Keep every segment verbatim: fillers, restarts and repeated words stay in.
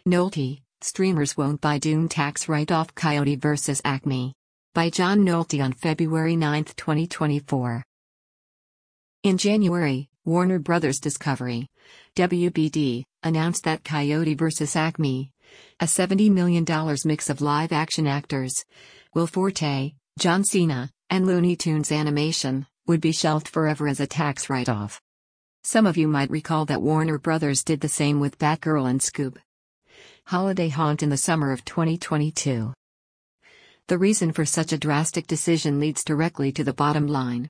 Nolte, streamers won't buy Dune tax write-off. Coyote versus Acme. By John Nolte on February ninth, twenty twenty-four. In January, Warner Bros. Discovery, W B D, announced that Coyote versus Acme, a seventy million dollars mix of live-action actors, Will Forte, John Cena, and Looney Tunes animation, would be shelved forever as a tax write-off. Some of you might recall that Warner Bros. Did the same with Batgirl and Scoob Holiday Haunt in the summer of twenty twenty-two. The reason for such a drastic decision leads directly to the bottom line.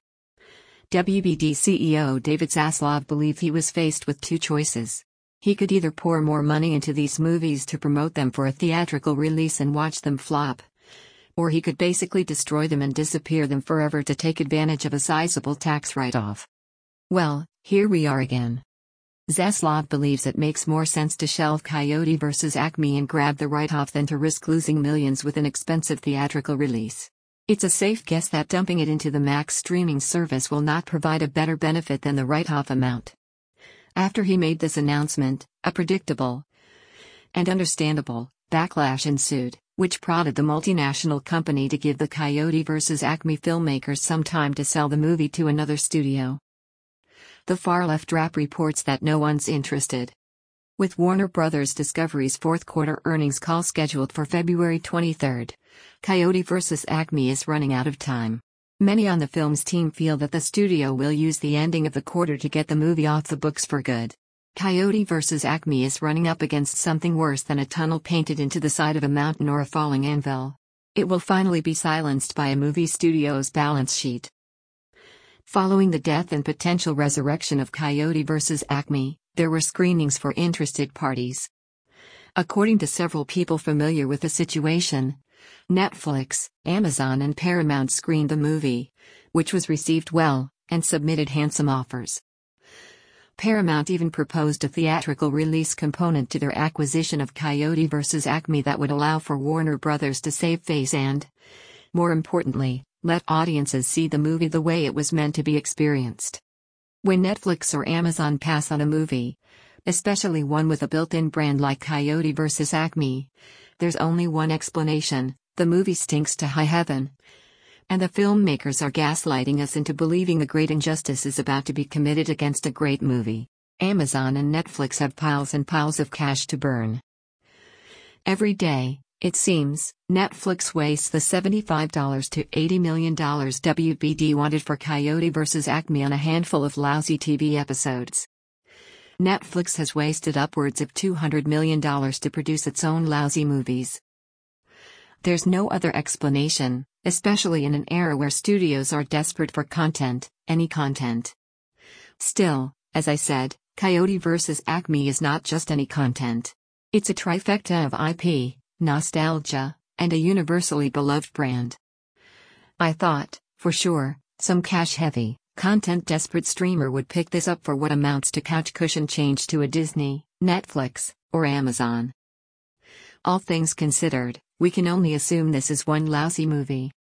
W B D C E O David Zaslav believed he was faced with two choices. He could either pour more money into these movies to promote them for a theatrical release and watch them flop, or he could basically destroy them and disappear them forever to take advantage of a sizable tax write-off. Well, here we are again. Zaslav believes it makes more sense to shelve Coyote versus Acme and grab the write-off than to risk losing millions with an expensive theatrical release. It's a safe guess that dumping it into the Max streaming service will not provide a better benefit than the write-off amount. After he made this announcement, a predictable and understandable backlash ensued, which prodded the multinational company to give the Coyote versus Acme filmmakers some time to sell the movie to another studio. The far-left rap reports that no one's interested. With Warner Bros. Discovery's fourth quarter earnings call scheduled for February twenty-third, Coyote versus Acme is running out of time. Many on the film's team feel that the studio will use the ending of the quarter to get the movie off the books for good. Coyote versus Acme is running up against something worse than a tunnel painted into the side of a mountain or a falling anvil. It will finally be silenced by a movie studio's balance sheet. Following the death and potential resurrection of Coyote versus Acme, there were screenings for interested parties. According to several people familiar with the situation, Netflix, Amazon and Paramount screened the movie, which was received well, and submitted handsome offers. Paramount even proposed a theatrical release component to their acquisition of Coyote versus Acme that would allow for Warner Bros. To save face and, more importantly, let audiences see the movie the way it was meant to be experienced. When Netflix or Amazon pass on a movie, especially one with a built-in brand like Coyote versus Acme, there's only one explanation: the movie stinks to high heaven. And the filmmakers are gaslighting us into believing a great injustice is about to be committed against a great movie. Amazon and Netflix have piles and piles of cash to burn. Every day, it seems, Netflix wastes the seventy-five to eighty million dollars W B D wanted for Coyote versus Acme on a handful of lousy T V episodes. Netflix has wasted upwards of two hundred million dollars to produce its own lousy movies. There's no other explanation, especially in an era where studios are desperate for content, any content. Still, as I said, Coyote versus Acme is not just any content. It's a trifecta of I P, nostalgia, and a universally beloved brand. I thought, for sure, some cash-heavy, content-desperate streamer would pick this up for what amounts to couch cushion change to a Disney, Netflix, or Amazon. All things considered, we can only assume this is one lousy movie.